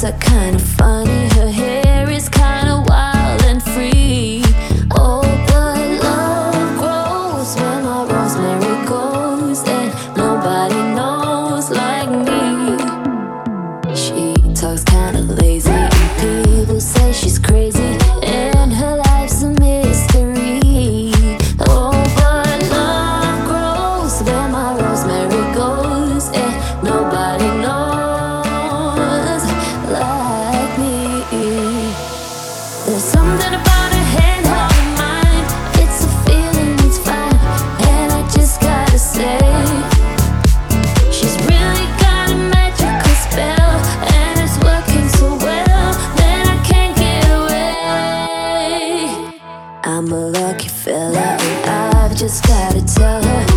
eyes are kinda funny, her hair is kinda wild and free. Oh, but love grows where my rosemary goes, and nobody knows like me. She talks kinda lazy, and people say she's crazy, and her life's a mystery. Oh, but love grows where my rosemary goes, and nobody knows like me. There's something about her hand holding mine. It's a feeling, it's fine, and I just gotta say, she's really got a magical spell, and it's working so well that I can't get away. I'm a lucky fella, and I've just gotta tell her